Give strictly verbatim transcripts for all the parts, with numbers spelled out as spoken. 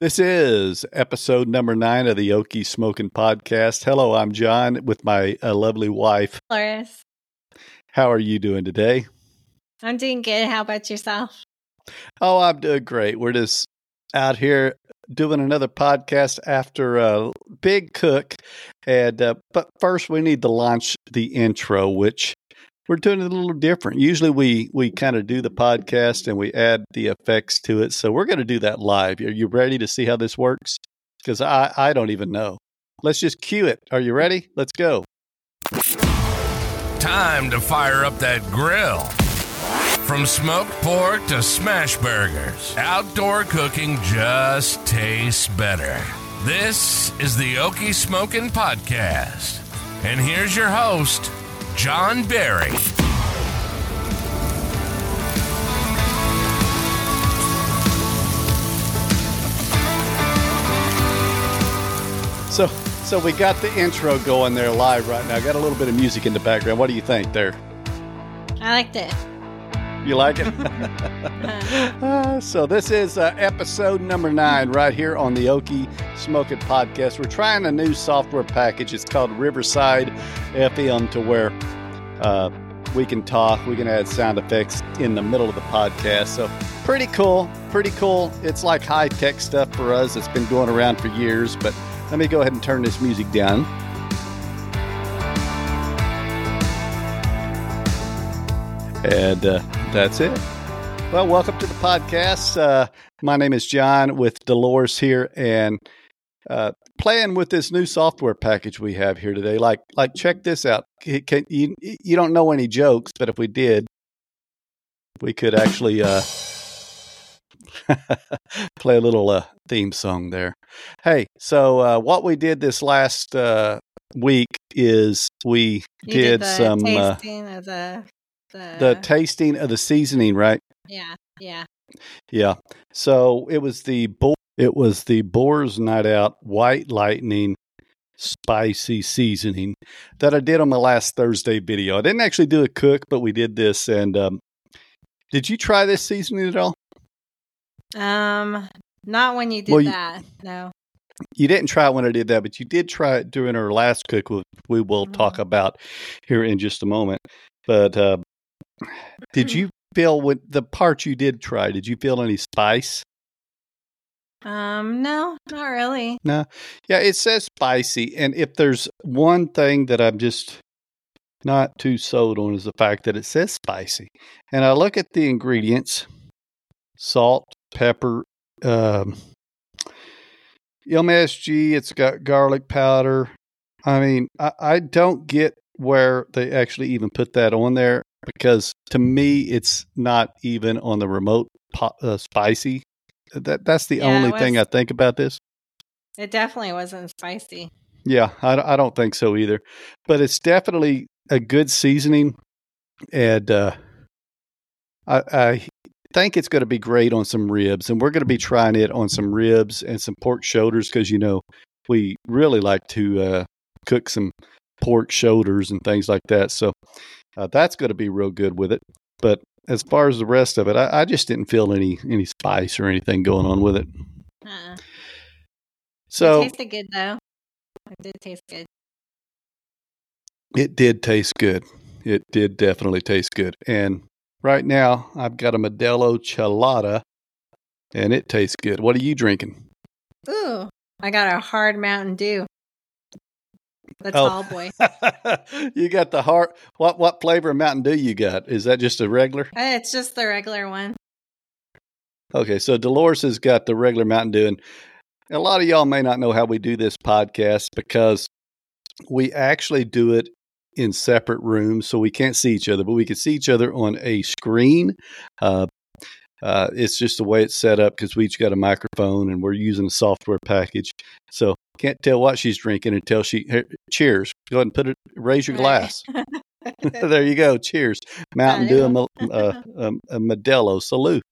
This is episode number nine of the Okie Smoking Podcast. Hello, I'm John with my uh, lovely wife, Loris. How are you doing today? I'm doing good. How about yourself? Oh, I'm doing great. We're just out here doing another podcast after a big cook. And uh, but first, we need to launch the intro, which we're doing it a little different. Usually we, we kind of do the podcast and we add the effects to it. So we're going to do that live. Are you ready to see how this works? Because I, I don't even know. Let's just cue it. Are you ready? Let's go. Time to fire up that grill. From smoked pork to smash burgers, outdoor cooking just tastes better. This is the Okie Smoking Podcast. And here's your host, John Berry. So so we got the intro going there live right now. Got a little bit of music in the background. What do you think there? I liked it. You like it? uh, so this is uh, episode number nine right here on the Okie Smoking Podcast. We're trying a new software package. It's called Riverside F M, to where uh, we can talk, we can add sound effects in the middle of the podcast. So pretty cool, pretty cool. It's like high-tech stuff for us. It's been going around for years, but let me go ahead and turn this music down. And uh, that's it. Well, welcome to the podcast. Uh, my name is John with Dolores here, and uh, playing with this new software package we have here today. Like, like check this out. Can, can, you, you don't know any jokes, but if we did, we could actually uh, play a little uh, theme song there. Hey, so uh, what we did this last uh, week is we You did, did the some uh, tasting of the, the the tasting of the seasoning, right? yeah, yeah. Yeah. So it was the Bo- it was the Boar's Night Out White Lightning Spicy Seasoning that I did on my last Thursday video. I didn't actually do a cook, but we did this. And um, did you try this seasoning at all? Um, not when you did Well, you- that. No. You didn't try it when I did that, but you did try it during our last cook, which we will Mhm. talk about here in just a moment. But uh, did you feel with the part you did try? Did you feel any spice? Um, no, not really. No. Yeah, it says spicy. And if there's one thing that I'm just not too sold on is the fact that it says spicy. And I look at the ingredients: salt, pepper, um, M S G, it's got garlic powder. I mean, I, I don't get where they actually even put that on there, because to me, it's not even on the remote po- uh, spicy. That That's the Yeah, only it thing I was- think about this. It definitely wasn't spicy. Yeah, I, I don't think so either. But it's definitely a good seasoning. And uh, I, I think it's going to be great on some ribs. And we're going to be trying it on some ribs and some pork shoulders, because, you know, we really like to uh, cook some pork shoulders and things like that. So uh, that's going to be real good with it. But as far as the rest of it, I, I just didn't feel any any spice or anything going on with it. Uh-uh. So It tasted good though. It did taste good. it did taste good. It did definitely taste good. And right now, I've got a Modelo Chelada, and it tastes good. What are you drinking? Ooh, I got a hard Mountain Dew. The Oh. tall boy. You got the heart. What what flavor of Mountain Dew you got? Is that just a regular? Uh, It's just the regular one. Okay, so Dolores has got the regular Mountain Dew, and a lot of y'all may not know how we do this podcast, because we actually do it in separate rooms, so we can't see each other, but we can see each other on a screen. Uh, uh, it's just the way it's set up, because we each got a microphone and we're using a software package. So can't tell what she's drinking until she here, cheers. Go ahead and put it. Raise your glass. There you go. Cheers. Mountain Dew, and Mo- uh, um, a Modelo. Salute.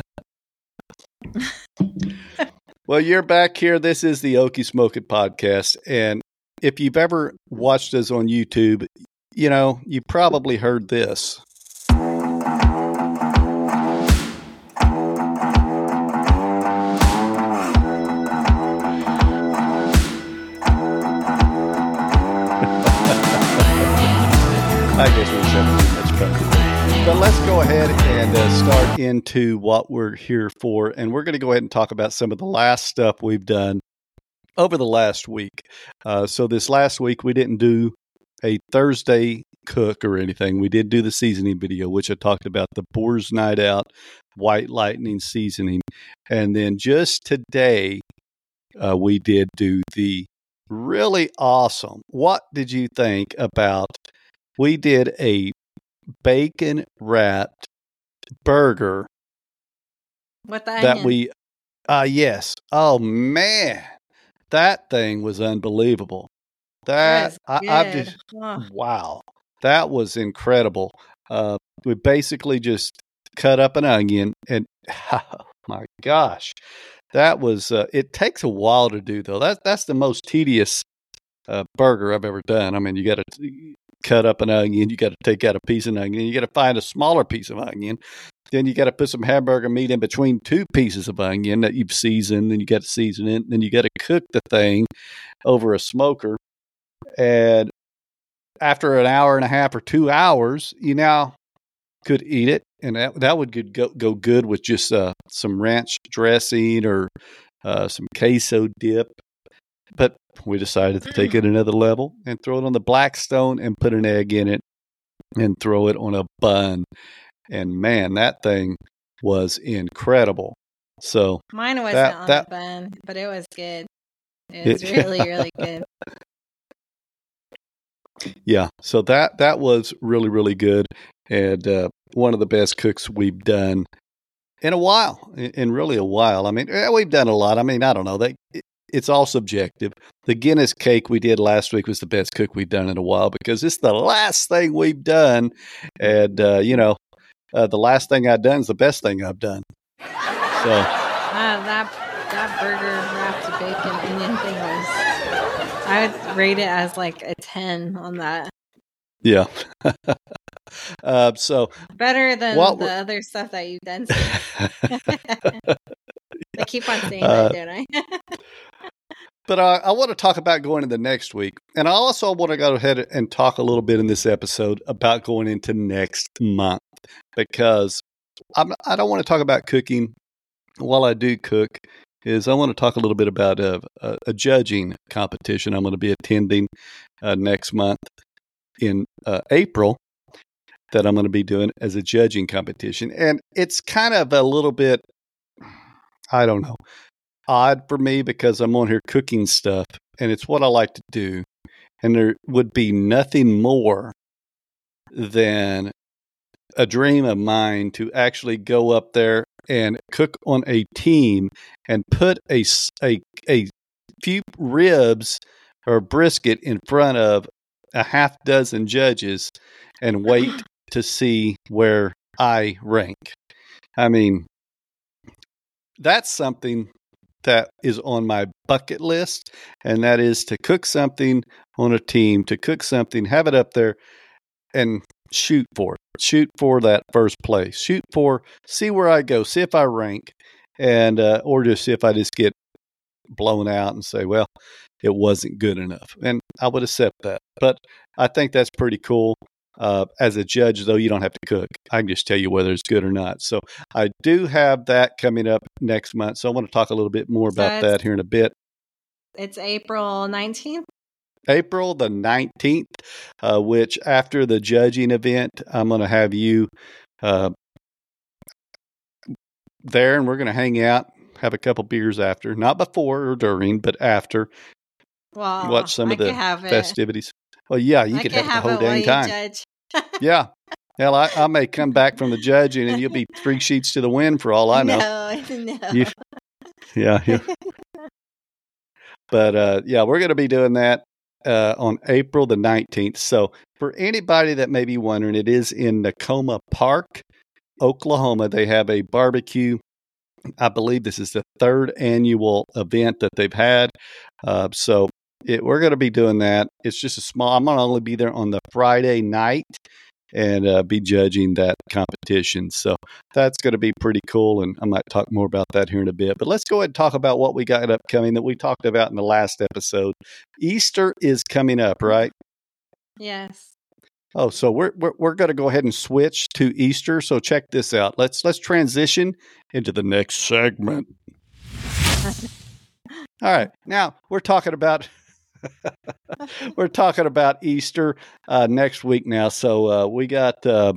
Well, you're back here. This is the Okie Smoking Podcast. And if you've ever watched us on YouTube, you know, you probably heard this. I guess we're seventeen. That's probably. But let's go ahead and uh, start into what we're here for, and we're going to go ahead and talk about some of the last stuff we've done over the last week. Uh, so this last week we didn't do a Thursday cook or anything. We did do the seasoning video, which I talked about the Boar's Night Out White Lightning seasoning, and then just today uh, we did do the really awesome. What did you think about? We did a bacon wrapped burger With the that onion. we, uh, yes. Oh man, that thing was unbelievable. That, That I, was I've good. just, Oh, wow, that was incredible. Uh, we basically just cut up an onion and, oh my gosh, that was, uh, it takes a while to do though. That, that's the most tedious uh, burger I've ever done. I mean, you got to cut up an onion, you got to take out a piece of onion, you got to find a smaller piece of onion. Then you got to put some hamburger meat in between two pieces of onion that you've seasoned. Then you got to season it. Then you got to cook the thing over a smoker. And after an hour and a half or two hours, you now could eat it. And that, that would good, go, go good with just uh, some ranch dressing or uh, some queso dip. But we decided to take it another level and throw it on the Blackstone and put an egg in it and throw it on a bun. And man, that thing was incredible. So mine wasn't that, on that, the bun, but it was good. It was it, really, really good. yeah. So that, that was really, really good. And uh, one of the best cooks we've done in a while, in, in really a while. I mean, we've done a lot. I mean, I don't know. They, it, it's all subjective. The Guinness cake we did last week was the best cook we've done in a while because it's the last thing we've done. And, uh, you know, Uh, the last thing I've done is the best thing I've done. So Uh, that that burger wrapped bacon onion thing was. I would rate it as like a ten on that. yeah. uh, so Better than what the we're- other stuff that you've done. I keep on saying Uh, that, don't I? But uh, I want to talk about going into next week. And I also want to go ahead and talk a little bit in this episode about going into next month because I'm, I don't want to talk about cooking while I do cook. Is I want to talk a little bit about a, a, a judging competition I'm going to be attending uh, next month in uh, April that I'm going to be doing as a judging competition. And it's kind of a little bit, I don't know, odd for me because I'm on here cooking stuff and it's what I like to do. And there would be nothing more than a dream of mine to actually go up there and cook on a team and put a, a, a few ribs or brisket in front of a half dozen judges and wait to see where I rank. I mean, that's something that is on my bucket list, and that is to cook something on a team, to cook something, have it up there, and shoot for it. Shoot for that first place. Shoot for, see where I go, see if I rank, and uh, or just see if I just get blown out and say, well, it wasn't good enough. And I would accept that. But I think that's pretty cool. Uh, as a judge, though, you don't have to cook. I can just tell you whether it's good or not. So I do have that coming up next month. So I want to talk a little bit more So about it's- that here in a bit. It's April nineteenth. April the nineteenth, uh, which after the judging event, I'm going to have you uh, there and we're going to hang out, have a couple beers after, not before or during, but after. Well, Watch some I of the could have it. festivities. Well, yeah, you I could could have, have the whole it while dang you time. judge. Yeah. Hell, I, I may come back from the judging and you'll be three sheets to the wind for all I know. No, no. You- Yeah. yeah. But uh, yeah, we're going to be doing that uh, on April the nineteenth. So for anybody that may be wondering, it is in Nakoma Park, Oklahoma. They have a barbecue. I believe this is the third annual event that they've had. Uh, so it, we're going to be doing that. It's just a small, I'm going to only be there on the Friday night and uh, be judging that competition. So that's going to be pretty cool. And I might talk more about that here in a bit. But let's go ahead and talk about what we got upcoming that we talked about in the last episode. Easter is coming up, right? Yes. Oh, so we're we're, we're going to go ahead and switch to Easter. So check this out. Let's let's transition into the next segment. All right, now we're talking about we're talking about Easter uh, next week now. So uh, we got uh,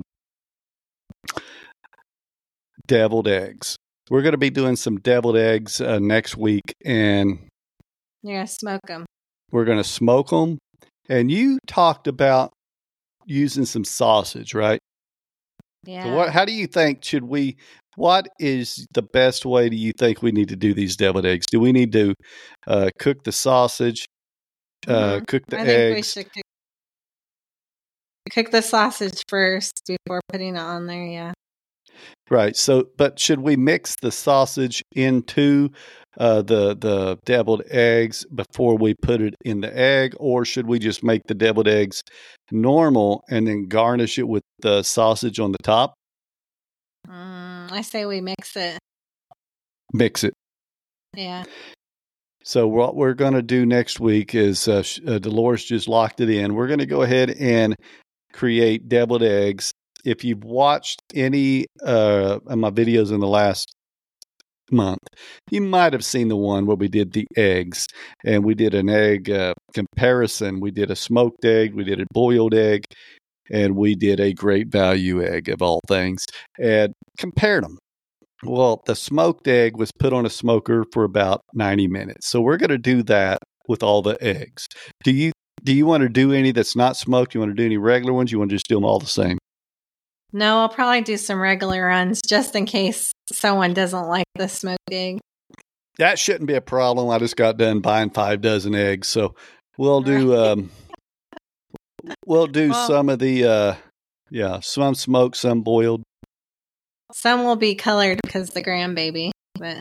deviled eggs. We're going to be doing some deviled eggs uh, next week, and You're gonna smoke them. we're going to smoke them. And you talked about using some sausage, right? Yeah. So what? How do you think should we? What is the best way? Do you think we need to do these deviled eggs? Do we need to uh, cook the sausage, uh, Mhm. cook the I think we eggs? should cook, cook the sausage first before putting it on there. Yeah. Right. So, but should we mix the sausage into uh, the the deviled eggs before we put it in the egg, or should we just make the deviled eggs normal and then garnish it with the sausage on the top? Mm, I say we mix it. Mix it. Yeah. So what we're going to do next week is uh, uh, Dolores just locked it in. We're going to go ahead and create deviled eggs. If you've watched any uh, of my videos in the last month, you might have seen the one where we did the eggs, and we did an egg uh, comparison. We did a smoked egg, we did a boiled egg, and we did a great value egg of all things, and compared them. Well, the smoked egg was put on a smoker for about ninety minutes. So we're going to do that with all the eggs. Do you do you want to do any that's not smoked? You want to do any regular ones? You want to just do them all the same? No, I'll probably do some regular runs just in case someone doesn't like the smoked egg. That shouldn't be a problem. I just got done buying five dozen eggs, so we'll do Right. um, we'll do Well- some of the uh, yeah, some smoked, some boiled. Some will be colored because the grandbaby. But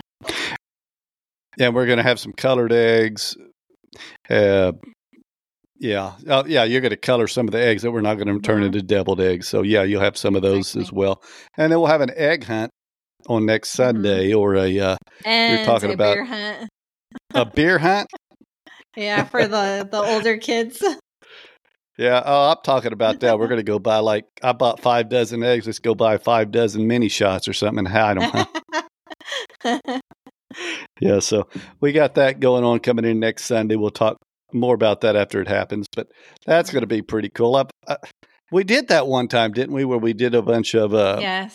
Yeah, we're going to have some colored eggs. Uh, yeah, uh, yeah, you're going to color some of the eggs that we're not going to turn Mhm. into deviled eggs. So yeah, you'll have some of those as Exactly. well, and then we'll have an egg hunt on next Mhm. Sunday, or a uh, and talking a about- beer hunt. a beer hunt. Yeah, for the the older kids. Yeah, oh, I'm talking about that. We're going to go buy like I bought five dozen eggs. Let's go buy five dozen mini shots or something and hide them. Yeah, so we got that going on coming in next Sunday. We'll talk more about that after it happens, but that's going to be pretty cool. I, I, we did that one time, didn't we? Where we did a bunch of uh, Yes.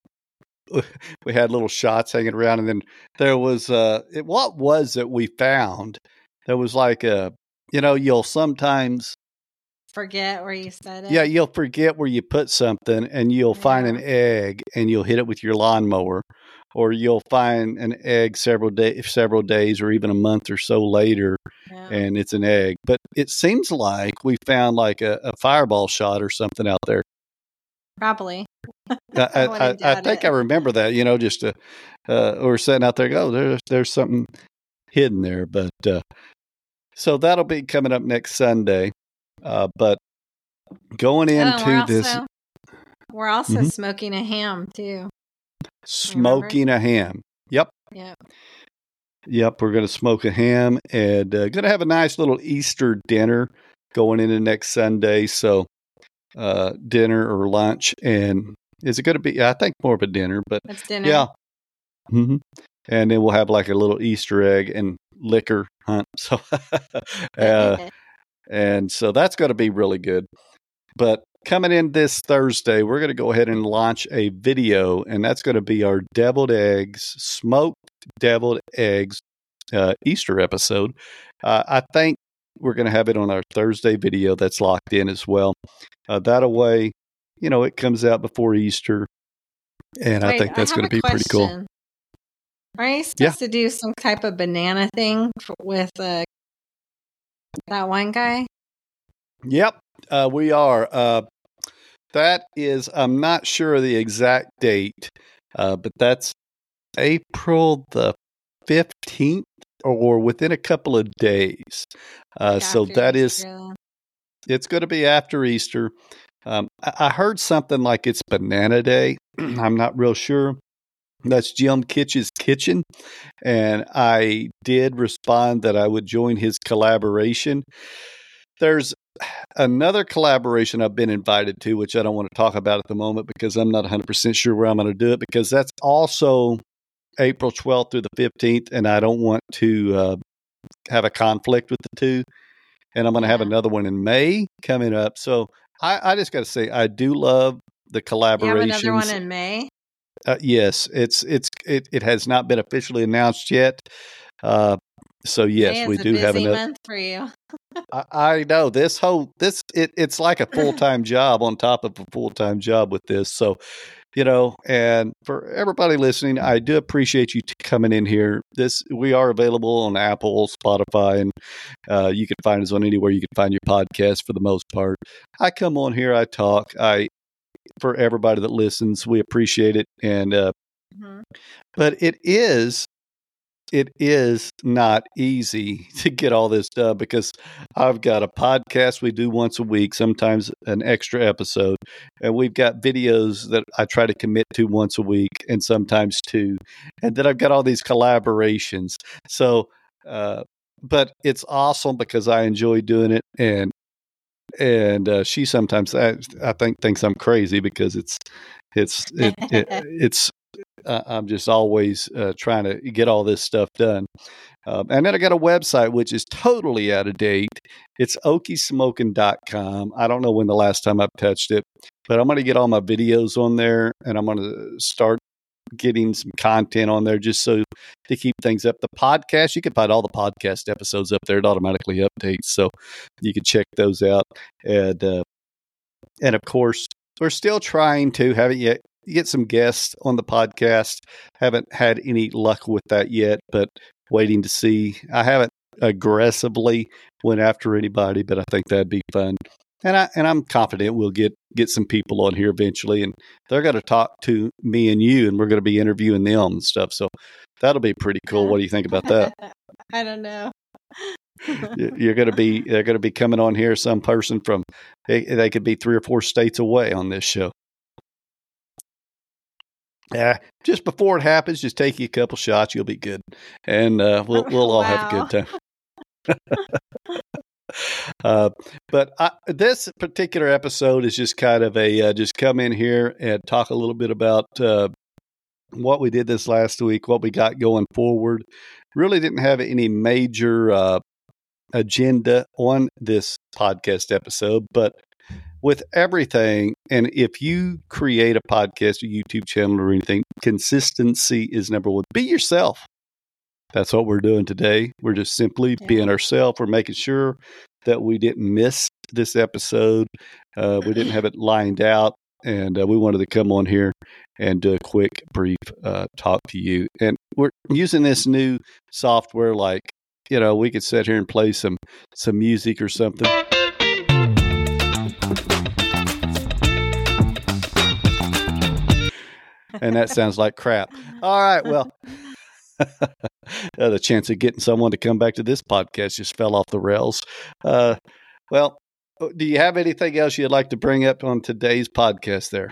we had little shots hanging around, and then there was uh, it, what was it we found? There was like a, you know, you'll sometimes. Forget where you said it. Yeah, you'll forget where you put something, and you'll find an Yeah. egg, and you'll hit it with your lawnmower, or you'll find an egg several day, several days, or even a month or so later, Yeah. and it's an egg. But it seems like we found like a, a fireball shot or something out there. Probably. I, I I, wouldn't I, I doubt think it. I remember that. You know, just uh, uh, we're sitting out there. Go, oh, there's there's something hidden there. But uh, so that'll be coming up next Sunday. Uh, but going Oh, into we're this. also, we're also Mhm. smoking a ham too. Smoking a ham. Yep. Yeah. Yep. We're going to smoke a ham, and uh, going to have a nice little Easter dinner going into next Sunday. So, uh, dinner or lunch. And is it going to be, I think more of a dinner, but It's dinner. yeah. hmm And then we'll have like a little Easter egg and liquor hunt. So, uh, and so that's going to be really good. But coming in this Thursday, we're going to go ahead and launch a video, and that's going to be our deviled eggs, smoked deviled eggs uh, Easter episode. Uh, I think we're going to have it on our Thursday video that's locked in as well. Uh, that way, you know, it comes out before Easter, and I Wait, think that's have going to a be pretty cool. question. Are you supposed Yeah. to do some type of banana thing for, with uh, that one guy? Yep, uh, we are. Uh, that is, I'm not sure of the exact date, uh, but that's April the fifteenth or within a couple of days. Uh, so After that is, Easter, then? it's going to be after Easter. Um, I, I heard something like it's Banana Day. I'm not real sure. That's Jim Kitch's Kitchen. And I did respond that I would join his collaboration. There's another collaboration I've been invited to, which I don't want to talk about at the moment because I'm not one hundred percent sure where I'm going to do it, because that's also April twelfth through the fifteenth, and I don't want to uh, have a conflict with the two. And I'm going to have another one in May coming up. So I, I just got to say, I do love the collaborations. You have another one in May? Uh, yes, it's it's it, it has not been officially announced yet. Uh, so yes, May is we a do busy have another. month for you. I, I know this whole this it, it's like a full time job on top of a full time job with this. So, you know, and for everybody listening, I do appreciate you t- coming in here. This we are available on Apple, Spotify, and uh, you can find us on anywhere you can find your podcast for the most part. I come on here, I talk. I for everybody that listens, we appreciate it, and uh, mm-hmm. but it is. It is not easy to get all this done because I've got a podcast we do once a week, sometimes an extra episode, and we've got videos that I try to commit to once a week and sometimes two. And then I've got all these collaborations. So, uh, but it's awesome because I enjoy doing it. And, and, uh, she sometimes, I, I think, thinks I'm crazy because it's, it's, it, it, it's, Uh, I'm just always uh, trying to get all this stuff done. Um, and then I got a website, which is totally out of date. It's okie smoking dot com. I don't know when the last time I've touched it, but I'm going to get all my videos on there, and I'm going to start getting some content on there just so to keep things up. The podcast, you can find all the podcast episodes up there. It automatically updates, so you can check those out. And, uh, and of course, we're still trying to, haven't yet, get some guests on the podcast. Haven't had any luck with that yet, but waiting to see. I haven't aggressively went after anybody, but I think that'd be fun. And I and I'm confident we'll get get some people on here eventually, and they're going to talk to me and you, and we're going to be interviewing them and stuff. So that'll be pretty cool. What do you think about that? I don't know. You're going to be they're going to be coming on here. Some person from they, they could be three or four states away on this show. Yeah, just before it happens, just take you a couple shots. You'll be good, and uh, we'll we'll all Wow. have a good time. uh, but I, this particular episode is just kind of a uh, just come in here and talk a little bit about uh, what we did this last week, what we got going forward. Really didn't have any major uh, agenda on this podcast episode, but with everything, and if you create a podcast or YouTube channel or anything, consistency is number one. Be yourself. That's what we're doing today. We're just simply yeah. being ourselves. We're making sure that we didn't miss this episode. Uh, we didn't have it lined out, and uh, we wanted to come on here and do a quick, brief uh, talk to you. And we're using this new software, like, you know, we could sit here and play some some music or something. And that sounds like crap. All right, well, the chance of getting someone to come back to this podcast just fell off the rails. Uh, well, do you have anything else you'd like to bring up on today's podcast there?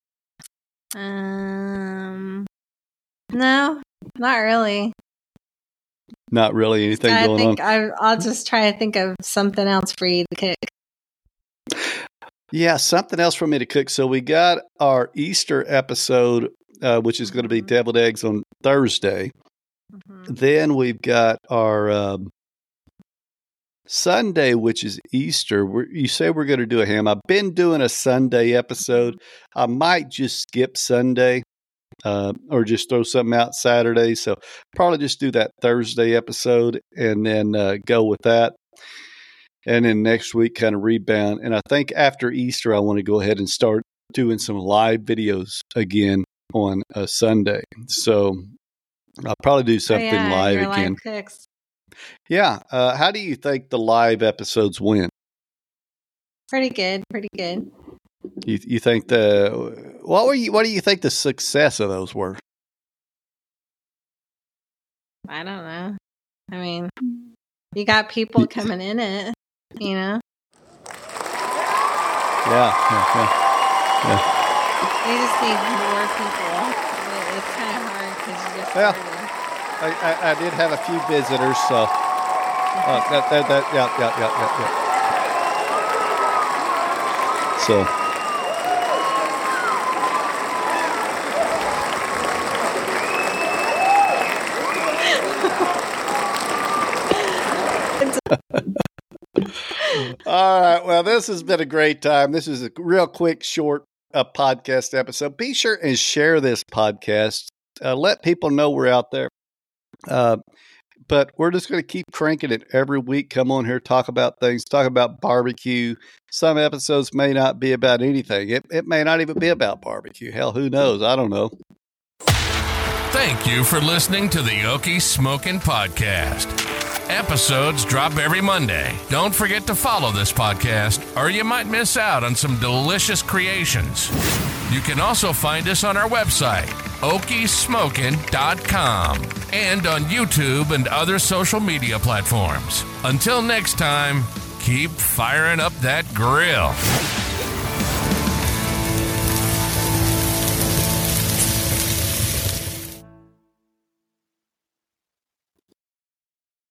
Um, no, not really. Not really anything I going think on? I, I'll just try to think of something else for you to cook. Yeah, something else for me to cook. So we got our Easter episode, uh, which is mm-hmm. going to be deviled eggs on Thursday. Mm-hmm. Then we've got our um, Sunday, which is Easter. We're, you say we're going to do a ham. I've been doing a Sunday episode. I might just skip Sunday uh, or just throw something out Saturday. So probably just do that Thursday episode and then uh, go with that. And then next week, kind of rebound. And I think after Easter, I want to go ahead and start doing some live videos again on a Sunday. So I'll probably do something oh, yeah, live your again. Live cooks. Yeah. Uh, how do you think the live episodes went? Pretty good. Pretty good. You you think the what were you what do you think the success of those were? I don't know. I mean, you got people coming in it. You know? Yeah, yeah, yeah. yeah. We just need more people. It's kind of hard because you just well, I, I, I did have a few visitors, so uh, that, that, that, yeah, yeah, yeah, yeah, So. All right. Well, this has been a great time. This is a real quick, short uh, podcast episode. Be sure and share this podcast. Uh, let people know we're out there. Uh, but we're just going to keep cranking it every week. Come on here, talk about things, talk about barbecue. Some episodes may not be about anything. It, it may not even be about barbecue. Hell, who knows? I don't know. Thank you for listening to the Okie Smokin' Podcast. Episodes drop every Monday. Don't forget to follow this podcast, or you might miss out on some delicious creations. You can also find us on our website, okie smokin dot com, and on YouTube and other social media platforms. Until next time, keep firing up that grill.